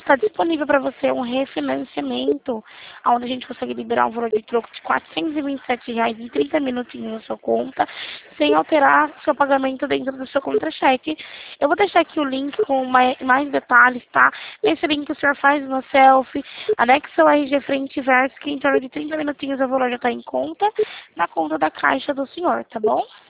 está disponível para você um refinanciamento, onde a gente consegue liberar um valor de troco de R$ 427 em 30 minutinhos na sua conta, sem alterar seu pagamento dentro do seu contra-cheque. Eu vou deixar aqui o link com mais detalhes, tá? Nesse link o senhor faz uma selfie, anexa o RG frente e verso, que em torno de 30 minutinhos o valor já está em conta, na conta da caixa do senhor, tá bom?